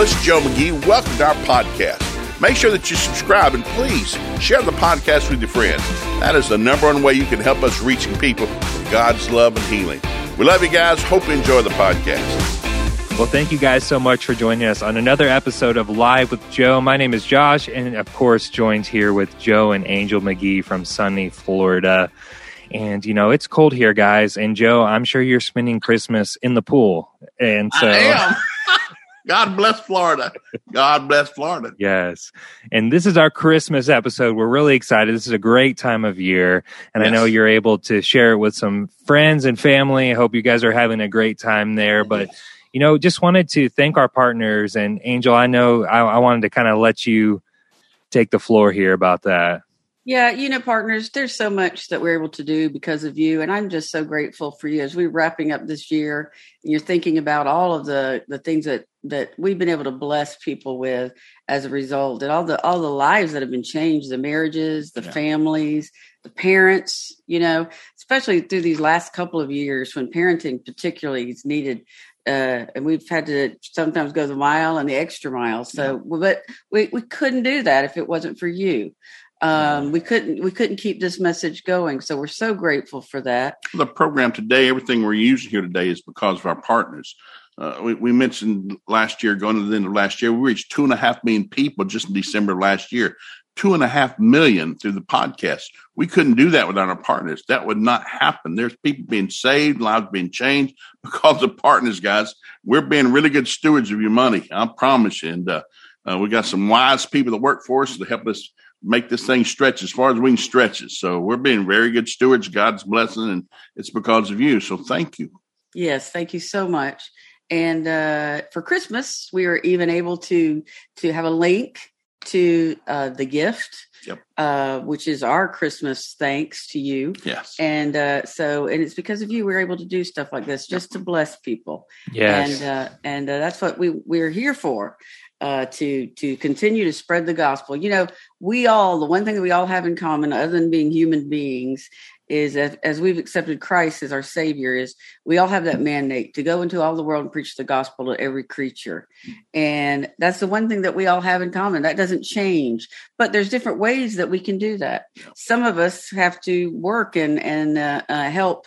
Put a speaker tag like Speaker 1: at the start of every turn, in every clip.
Speaker 1: this is Joe McGee. Welcome to our podcast. Make sure that you subscribe and please share the podcast with your friends. That is the number one way you can help us reaching people with God's love and healing. We love you guys. Hope you enjoy the podcast.
Speaker 2: Well, thank you guys so much for joining us on another episode of Live with Joe. My name is Josh, and of course, joined here with Joe and Angel McGee from sunny Florida. And, you know, it's cold here, guys. And, Joe, I'm sure you're spending Christmas in the pool. And so,
Speaker 1: I am. God bless Florida. God bless Florida.
Speaker 2: Yes. And this is our Christmas episode. We're really excited. This is a great time of year. And yes. I know you're able to share it with some friends and family. I hope you guys are having a great time there. But, you know, just wanted to thank our partners. And, Angel, I know I wanted to kind of let you take the floor here about that.
Speaker 3: Yeah, you know, partners, there's so much that we're able to do because of you. And I'm just so grateful for you as we're wrapping up this year and you're thinking about all of the things that we've been able to bless people with as a result, and all the lives that have been changed, the marriages, the families, the parents, you know, especially through these last couple of years when parenting particularly is needed. And we've had to sometimes go the mile and the extra mile. So, but we couldn't do that if it wasn't for you. We couldn't keep this message going. So we're so grateful for that.
Speaker 1: The program today, everything we're using here today is because of our partners. We mentioned last year, going to the end of last year, we reached 2.5 million people just in December of last year, 2.5 million through the podcast. We couldn't do that without our partners. That would not happen. There's people being saved, lives being changed because of partners, guys. We're being really good stewards of your money. I promise you. And we got some wise people that work for us to help us make this thing stretch as far as we can stretch it. So we're being very good stewards, God's blessing, and it's because of you. So thank you.
Speaker 3: Yes, thank you so much. And for Christmas, we were even able to have a link to the gift, which is our Christmas thanks to you.
Speaker 1: Yes.
Speaker 3: And and it's because of you we're able to do stuff like this just to bless people.
Speaker 2: Yes.
Speaker 3: And that's what we're here for. To continue to spread the gospel. You know, the one thing that we all have in common, other than being human beings, is that as we've accepted Christ as our Savior, is we all have that mandate to go into all the world and preach the gospel to every creature. And that's the one thing that we all have in common. That doesn't change. But there's different ways that we can do that. Some of us have to work and help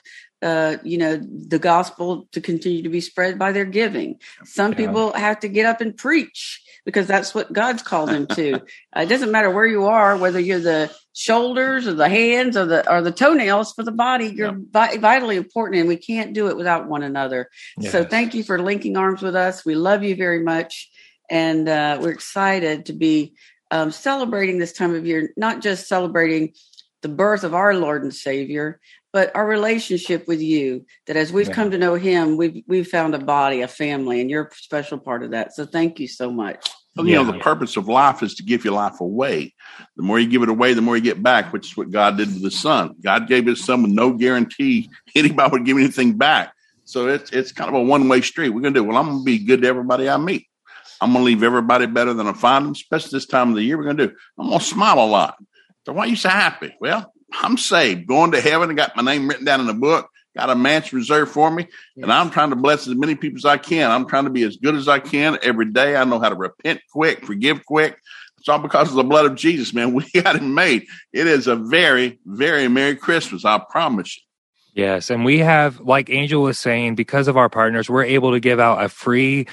Speaker 3: the gospel to continue to be spread by their giving. Some people have to get up and preach because that's what God's called them to. It doesn't matter where you are, whether you're the shoulders or the hands or the toenails for the body. You're vitally important, and we can't do it without one another. Yes. So thank you for linking arms with us. We love you very much. And we're excited to be celebrating this time of year, not just celebrating the birth of our Lord and Savior, but our relationship with you, that as we've come to know him, we've found a body, a family, and you're a special part of that. So thank you so much.
Speaker 1: Well, you know, the purpose of life is to give your life away. The more you give it away, the more you get back, which is what God did with his son. God gave his son with no guarantee anybody would give anything back. So it's kind of a one-way street. We're going to do, well, I'm going to be good to everybody I meet. I'm going to leave everybody better than I find them, especially this time of the year. We're going to do, I'm going to smile a lot. So why are you so happy? Well, I'm saved, going to heaven. I got my name written down in the book, got a mansion reserved for me, and I'm trying to bless as many people as I can. I'm trying to be as good as I can every day. I know how to repent quick, forgive quick. It's all because of the blood of Jesus, man. We got him made. It is a very, very Merry Christmas, I promise you.
Speaker 2: Yes, and we have, like Angel was saying, because of our partners, we're able to give out a free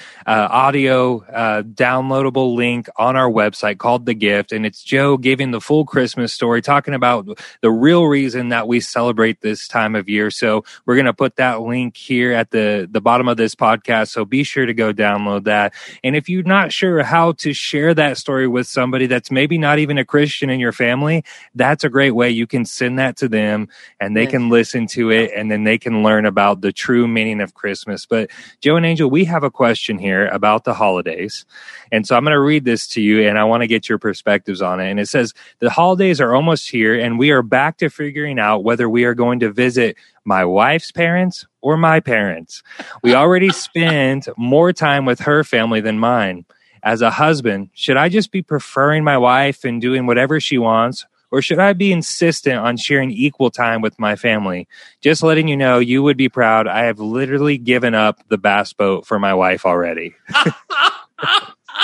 Speaker 2: audio downloadable link on our website called The Gift, and it's Joe giving the full Christmas story, talking about the real reason that we celebrate this time of year. So we're going to put that link here at the bottom of this podcast, so be sure to go download that. And if you're not sure how to share that story with somebody that's maybe not even a Christian in your family, that's a great way. You can send that to them, and they can listen to it, and then they can learn about the true meaning of Christmas. But Joe and Angel, we have a question here about the holidays. And so I'm going to read this to you, and I want to get your perspectives on it. And it says, the holidays are almost here, and we are back to figuring out whether we are going to visit my wife's parents or my parents. We already spend more time with her family than mine. As a husband, should I just be preferring my wife and doing whatever she wants, or should I be insistent on sharing equal time with my family? Just letting you know, you would be proud. I have literally given up the bass boat for my wife already.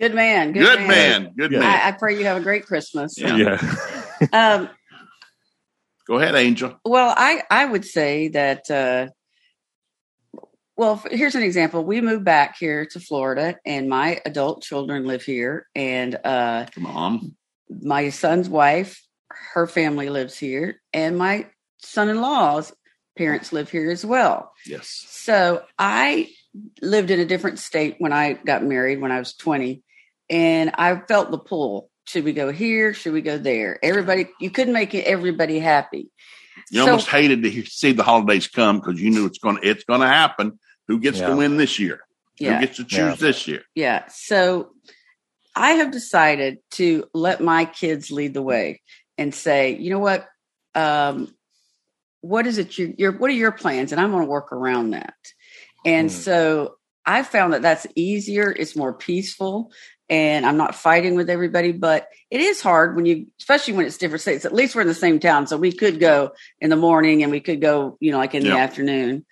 Speaker 3: Good man.
Speaker 1: Good man.
Speaker 3: I pray you have a great Christmas.
Speaker 2: Yeah.
Speaker 1: Go ahead, Angel.
Speaker 3: Well, I would say that, well, here's an example. We moved back here to Florida, and my adult children live here. And
Speaker 1: Come on.
Speaker 3: My son's wife, her family lives here, and my son-in-law's parents live here as well.
Speaker 1: Yes.
Speaker 3: So I lived in a different state when I got married when I was 20, and I felt the pull. Should we go here? Should we go there? Everybody, you couldn't make everybody happy.
Speaker 1: You almost hated to see the holidays come because you knew it's going to happen. Who gets to win this year?
Speaker 3: Yeah.
Speaker 1: Who gets to choose this year?
Speaker 3: Yeah. So I have decided to let my kids lead the way and say, you know what? What is it? What are your plans? And I'm going to work around that. And so I found that that's easier. It's more peaceful. And I'm not fighting with everybody, but it is hard especially when it's different states. At least we're in the same town. So we could go in the morning and we could go, like in the afternoon.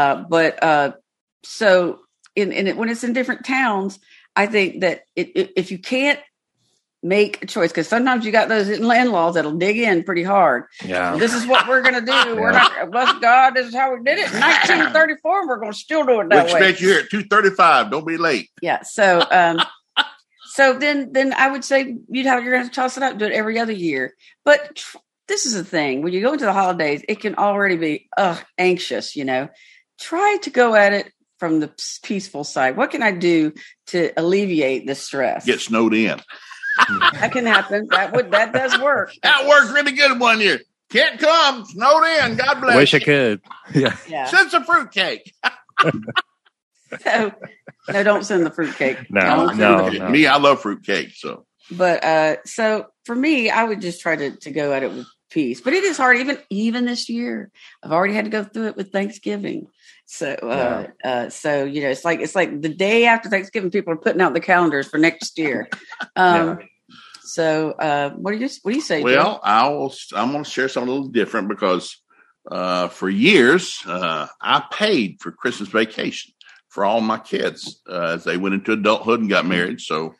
Speaker 3: So when it's in different towns, I think that if you can't make a choice, because sometimes you got those in-laws that'll dig in pretty hard. Yeah. This is what we're going to do. We're not, bless God, this is how we did it in 1934. And we're going to still do it that way.
Speaker 1: We expect you here at 2:35. Don't be late.
Speaker 3: Yeah. So, so then I would say you're going to toss it up, do it every other year. But this is the thing. When you go into the holidays, it can already be anxious, Try to go at it from the peaceful side. What can I do to alleviate the stress?
Speaker 1: Get snowed in.
Speaker 3: That can happen. That does work.
Speaker 1: That worked really good one year. Can't come, snowed in. God bless.
Speaker 2: Wish I could. Yeah.
Speaker 1: Send some fruitcake.
Speaker 3: So, no, don't send the fruitcake.
Speaker 2: No.
Speaker 1: Me, I love fruitcake. So,
Speaker 3: but so for me, I would just try to go at it with peace. But it is hard, even this year. I've already had to go through it with Thanksgiving. So, it's like the day after Thanksgiving, people are putting out the calendars for next year. So, what do you say?
Speaker 1: Well, I'm going to share something a little different because for years I paid for Christmas vacation for all my kids as they went into adulthood and got married. So,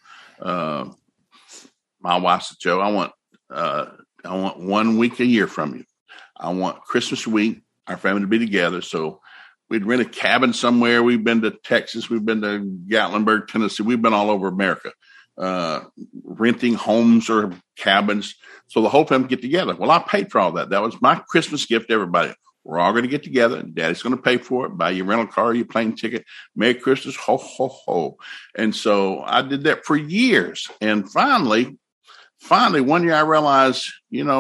Speaker 1: my wife said, Joe, I want 1 week a year from you. I want Christmas week, our family to be together. So we'd rent a cabin somewhere. We've been to Texas. We've been to Gatlinburg, Tennessee. We've been all over America, renting homes or cabins. So the whole family get together. Well, I paid for all that. That was my Christmas gift to everybody. We're all going to get together. Daddy's going to pay for it, buy your rental car, your plane ticket. Merry Christmas, ho, ho, ho. And so I did that for years. And finally, one year I realized,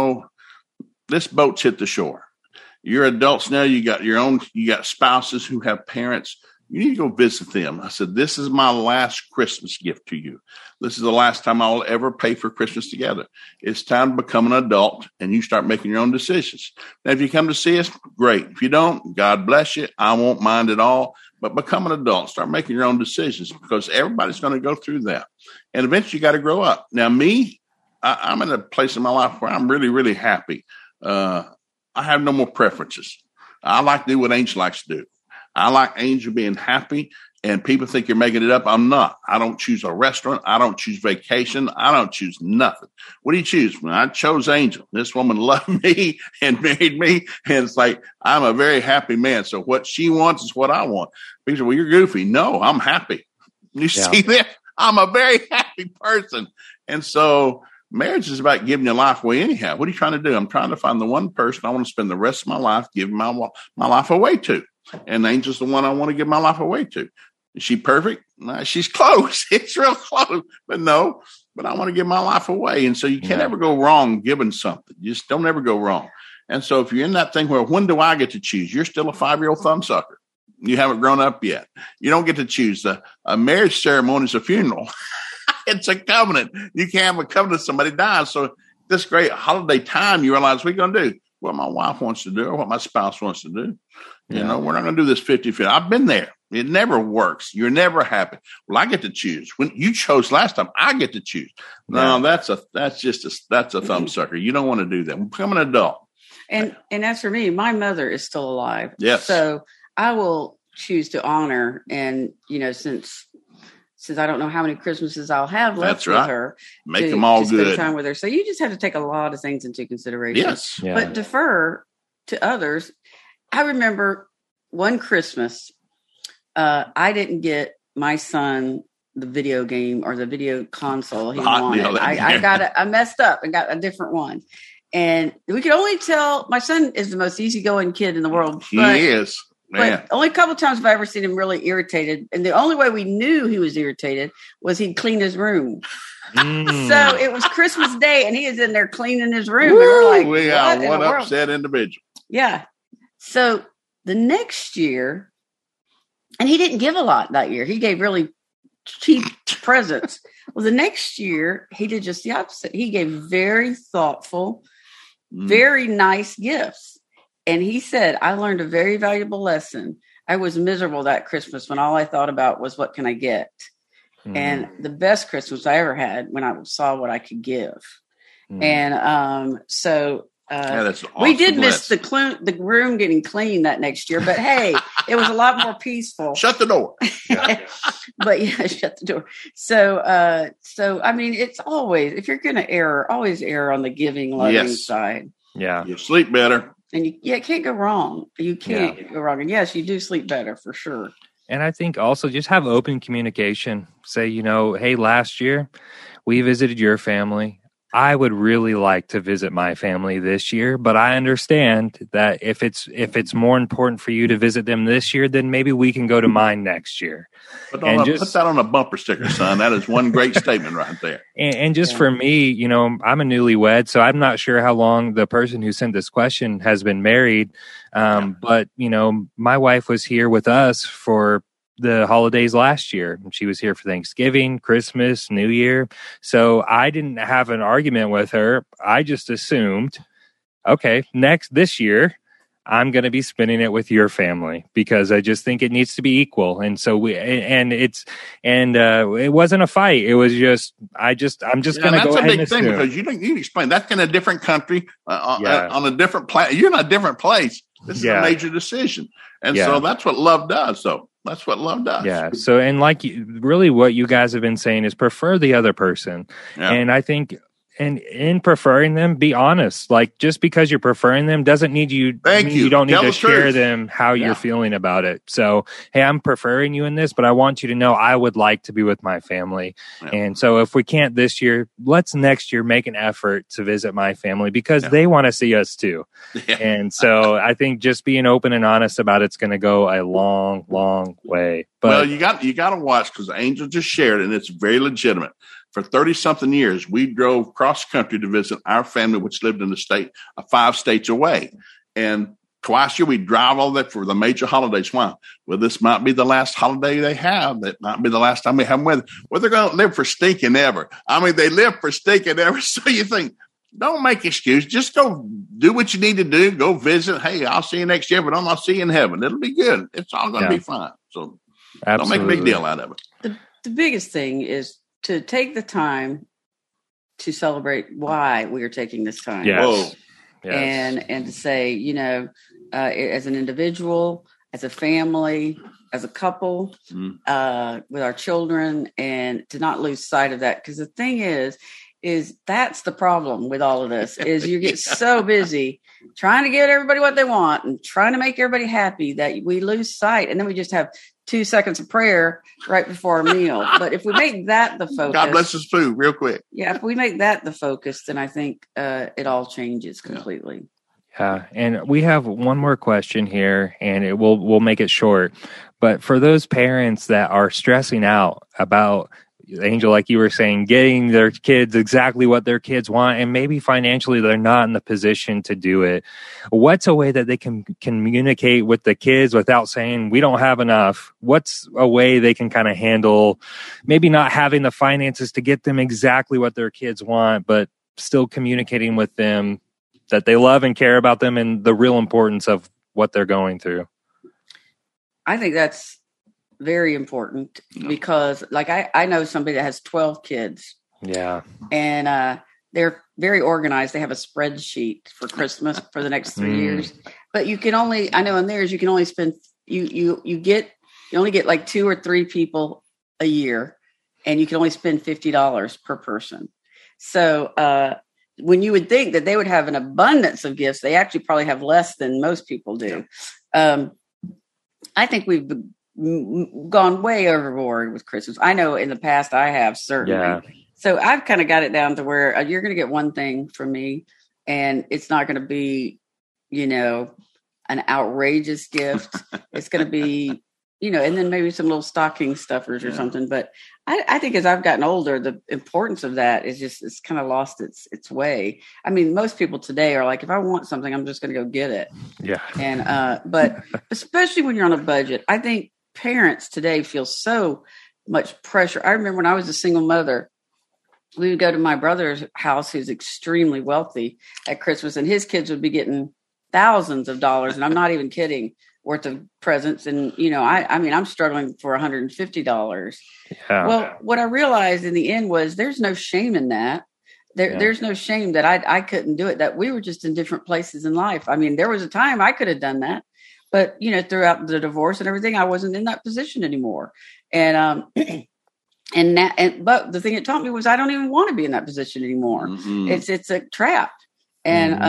Speaker 1: this boat's hit the shore. You're adults now. You got spouses who have parents. You need to go visit them. I said, this is my last Christmas gift to you. This is the last time I will ever pay for Christmas together. It's time to become an adult and you start making your own decisions. Now, if you come to see us, great. If you don't, God bless you. I won't mind at all. But become an adult. Start making your own decisions because everybody's going to go through that. And eventually you got to grow up. Now, me, I'm in a place in my life where I'm really, really happy. I have no more preferences. I like to do what Angel likes to do. I like Angel being happy, and people think you're making it up. I'm not. I don't choose a restaurant. I don't choose vacation. I don't choose nothing. What do you choose? Well, I chose Angel. This woman loved me and married me, and it's like I'm a very happy man. So what she wants is what I want. People say, well, you're goofy. No, I'm happy. You see that? I'm a very happy person. And so marriage is about giving your life away anyhow. What are you trying to do? I'm trying to find the one person I want to spend the rest of my life giving my life away to. And Angel's the one I want to give my life away to. Is she perfect? No, she's close. It's real close. But I want to give my life away. And so you can't ever go wrong giving something. You just don't ever go wrong. And so if you're in that thing where, when do I get to choose? You're still a 5-year-old thumbsucker. You haven't grown up yet. You don't get to choose. A marriage ceremony is a funeral. It's a covenant. You can't have a covenant if somebody dies. So this great holiday time, you realize we're going to do what my wife wants to do or what my spouse wants to do. We're not going to do this 50-50. I've been there. It never works. You're never happy. Well, I get to choose. When you chose last time, I get to choose. No, that's a thumbsucker. You don't want to do that. Become an adult.
Speaker 3: And as for me, my mother is still alive.
Speaker 1: Yes.
Speaker 3: So I will choose to honor. And, since since I don't know how many Christmases I'll have left with her.
Speaker 1: Make them all good.
Speaker 3: Spend time with her. So you just have to take a lot of things into consideration.
Speaker 1: Yes.
Speaker 2: Yeah.
Speaker 3: But defer to others. I remember one Christmas, I didn't get my son the video game or the video console he wanted. I messed up and got a different one. And we could only tell my son is the most easygoing kid in the world.
Speaker 1: He is. Man.
Speaker 3: But only a couple of times have I ever seen him really irritated. And the only way we knew he was irritated was he'd clean his room. So it was Christmas Day and he is in there cleaning his room.
Speaker 1: Woo,
Speaker 3: and we're like,
Speaker 1: we got one upset individual.
Speaker 3: Yeah. So the next year, and he didn't give a lot that year. He gave really cheap presents. Well, the next year he did just the opposite. He gave very thoughtful, very nice gifts. And he said, I learned a very valuable lesson. I was miserable that Christmas when all I thought about was what can I get? And the best Christmas I ever had when I saw what I could give. And so
Speaker 1: that's an awesome
Speaker 3: we did miss the room getting clean that next year, but hey, it was a lot more peaceful.
Speaker 1: Shut the door.
Speaker 3: But yeah, shut the door. So I mean, it's always, if you're going to always err on the giving, loving side.
Speaker 2: Yeah.
Speaker 1: You sleep better.
Speaker 3: And it can't go wrong. You can't go wrong. And yes, you do sleep better for sure.
Speaker 2: And I think also just have open communication. Say, hey, last year we visited your family. I would really like to visit my family this year, but I understand that if it's more important for you to visit them this year, then maybe we can go to mine next year.
Speaker 1: Put that on a bumper sticker, son. That is one great statement right there.
Speaker 2: And just for me, I'm a newlywed, so I'm not sure how long the person who sent this question has been married. But my wife was here with us for the holidays last year. She was here for Thanksgiving, Christmas, New Year. So I didn't have an argument with her. I just assumed, okay, this year, I'm going to be spending it with your family because I just think it needs to be equal. And so it wasn't a fight. It was just, I'm just going to go ahead and
Speaker 1: that's a big
Speaker 2: assume.
Speaker 1: thing because you explain that's in a different country on a different place. You're in a different place. This is a major decision. And so that's what love does. So that's what love does.
Speaker 2: Yeah. So, and really what you guys have been saying is prefer the other person. Yeah. And I think, and in preferring them, be honest. Like just because you're preferring them doesn't need you don't need to share them how you're feeling about it. So, hey, I'm preferring you in this, but I want you to know I would like to be with my family. Yeah. And so if we can't this year, let's next year make an effort to visit my family because they want to see us too. Yeah. And so I think just being open and honest about it's going to go a long, long way. But
Speaker 1: you got to watch because Angel just shared it and it's very legitimate. For 30-something years, we drove cross country to visit our family, which lived in the state 5 states away. And twice a year, we drive all that for the major holidays. Why? Well, this might be the last holiday they have. That might be the last time we have them with. Well, they're going to live for stinking ever. I mean, they live for stinking ever. So you think, don't make excuses. Just go do what you need to do. Go visit. Hey, I'll see you next year, but I'm not seeing you in heaven. It'll be good. It's all going to be fine. So don't make a big deal out of it.
Speaker 3: The biggest thing is to take the time to celebrate why we are taking this time.
Speaker 2: Yes.
Speaker 3: And to say, as an individual, as a family, as a couple, with our children, and to not lose sight of that. Because the thing is that's the problem with all of this is you get so busy trying to get everybody what they want and trying to make everybody happy that we lose sight. And then we just have 2 seconds of prayer right before a meal. But if we make that the focus,
Speaker 1: God bless his food real quick.
Speaker 3: Yeah. If we make that the focus, then I think it all changes completely.
Speaker 2: Yeah. And we have one more question here and we'll make it short, but for those parents that are stressing out about Angel, like you were saying, getting their kids exactly what their kids want, and maybe financially they're not in the position to do it. What's a way that they can communicate with the kids without saying, we don't have enough? What's a way they can kind of handle maybe not having the finances to get them exactly what their kids want, but still communicating with them that they love and care about them and the real importance of what they're going through? I
Speaker 3: think that's very important because like I know somebody that has 12 kids.
Speaker 2: Yeah.
Speaker 3: And they're very organized. They have a spreadsheet for Christmas for the next 3 years. But you can only, I know in theirs, you can only spend, you only get like 2 or 3 people a year and you can only spend $50 per person. So when you would think that they would have an abundance of gifts, they actually probably have less than most people do. I think we've gone way overboard with Christmas. I know in the past I have, certainly.
Speaker 2: Yeah.
Speaker 3: So I've kind of got it down to where you're going to get one thing from me, and it's not going to be, an outrageous gift. It's going to be, and then maybe some little stocking stuffers or something. But I think as I've gotten older, the importance of that is it's kind of lost its way. I mean, most people today are like, if I want something, I'm just going to go get it.
Speaker 2: Yeah.
Speaker 3: And, but especially when you're on a budget, I think parents today feel so much pressure. I remember when I was a single mother, we would go to my brother's house, who's extremely wealthy, at Christmas, and his kids would be getting thousands of dollars, and I'm not even kidding, worth of presents. And, I'm struggling for $150.
Speaker 2: Yeah.
Speaker 3: Well, what I realized in the end was there's no shame in that. There's no shame that I couldn't do it, that we were just in different places in life. I mean, there was a time I could have done that, but, throughout the divorce and everything, I wasn't in that position anymore. And, but the thing it taught me was I don't even want to be in that position anymore. Mm-hmm. It's a trap. And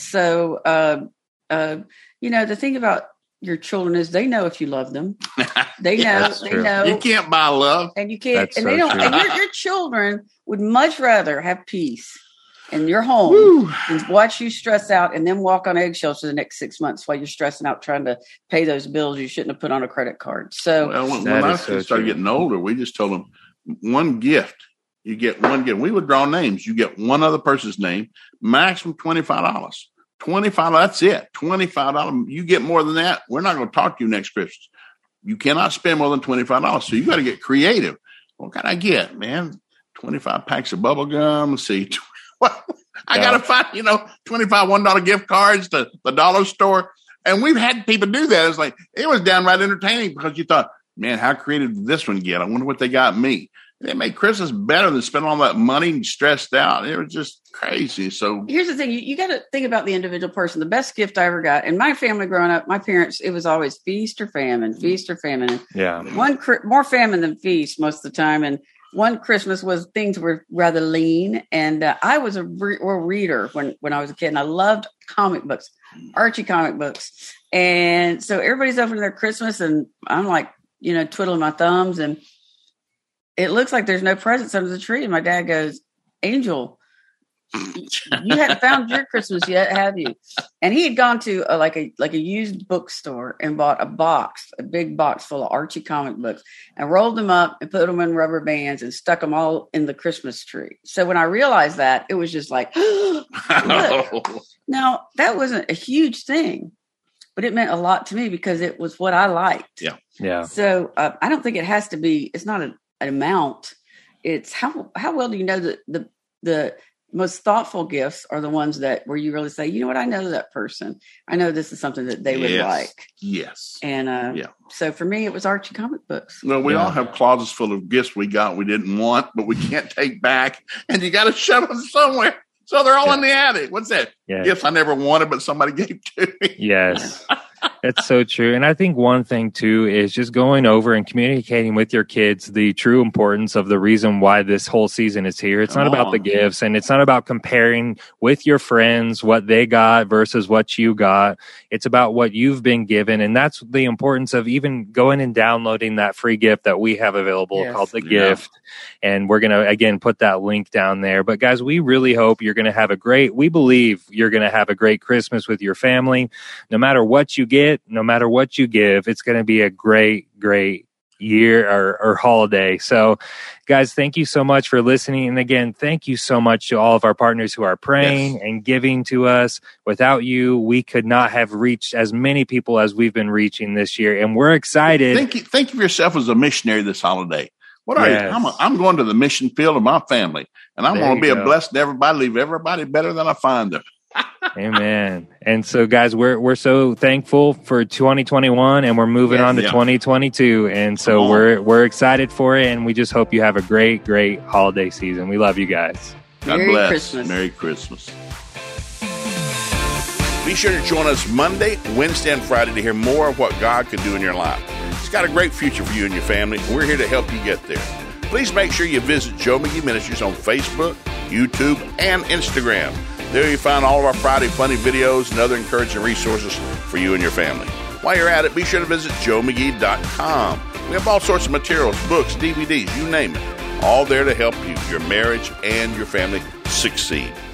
Speaker 3: the thing about your children is they know if you love them. They know. They know.
Speaker 1: You can't buy love,
Speaker 3: and you can't.
Speaker 2: That's
Speaker 3: and
Speaker 2: so
Speaker 3: they don't.
Speaker 2: true.
Speaker 3: And your children would much rather have peace in your home than watch you stress out and then walk on eggshells for the next 6 months while you're stressing out trying to pay those bills you shouldn't have put on a credit card. So
Speaker 1: when I started getting older, we just told them one gift. You get one gift. We would draw names. You get one other person's name, maximum $25. $25, that's it. $25. You get more than that, we're not going to talk to you next Christmas. You cannot spend more than $25. So you got to get creative. What can I get, man? 25 packs of bubble gum. Let's see. I got to find, $25 $1 gift cards to the dollar store. And we've had people do that. It's like, it was downright entertaining because you thought, man, how creative did this one get? I wonder what they got me. They made Christmas better than spending all that money and stressed out. It was just crazy. So
Speaker 3: here's the thing. You got to think about the individual person. The best gift I ever got in my family growing up, my parents, it was always feast or famine, feast or famine.
Speaker 2: Yeah.
Speaker 3: More famine than feast most of the time. And one Christmas things were rather lean. And I was a reader when I was a kid, and I loved comic books, Archie comic books. And so everybody's opening their Christmas, and I'm like, twiddling my thumbs, and it looks like there's no presents under the tree. And my dad goes, Angel, you hadn't found your Christmas yet, have you? And he had gone to a used bookstore and bought a big box full of Archie comic books, and rolled them up and put them in rubber bands and stuck them all in the Christmas tree. So when I realized that, it was just like, look. Now, that wasn't a huge thing, but it meant a lot to me because it was what I liked.
Speaker 1: Yeah.
Speaker 2: Yeah.
Speaker 3: So I don't think it has to be, it's not an amount. It's how well do you know that the most thoughtful gifts are the ones where you really say, you know what, I know that person. I know this is something that they would like.
Speaker 1: Yes.
Speaker 3: And so for me, it was Archie comic books.
Speaker 1: Well, we all have closets full of gifts we didn't want, but we can't take back, and you got to shove them somewhere. So they're all in the attic. What's that?
Speaker 2: Yeah.
Speaker 1: Gifts I never wanted, but somebody gave to me.
Speaker 2: Yes. It's so true. And I think one thing too is just going over and communicating with your kids the true importance of the reason why this whole season is here. It's not about the gifts, and it's not about comparing with your friends what they got versus what you got. It's about what you've been given. And that's the importance of even going and downloading that free gift that we have available called The Gift. And we're going to, again, put that link down there. But guys, we really hope you're going to have we believe you're going to have a great Christmas with your family. No matter what you get, no matter what you give, it's going to be a great, great year or holiday. So guys, thank you so much for listening. And again, thank you so much to all of our partners who are praying and giving to us. Without you, we could not have reached as many people as we've been reaching this year. And we're excited.
Speaker 1: Think of yourself as a missionary this holiday. What are you? I'm going to the mission field of my family, and I'm going to be a blessing to everybody, leave everybody better than I find them.
Speaker 2: Amen. And so, guys, we're so thankful for 2021, and we're moving on to 2022. And so we're excited for it, and we just hope you have a great, great holiday season. We love you guys.
Speaker 1: God bless. Christmas. Merry Christmas. Be sure to join us Monday, Wednesday, and Friday to hear more of what God could do in your life. He's got a great future for you and your family, and we're here to help you get there. Please make sure you visit Joe McGee Ministries on Facebook, YouTube, and Instagram. There you find all of our Friday funny videos and other encouraging resources for you and your family. While you're at it, be sure to visit joemcgee.com. We have all sorts of materials, books, DVDs, you name it, all there to help you, your marriage, and your family succeed.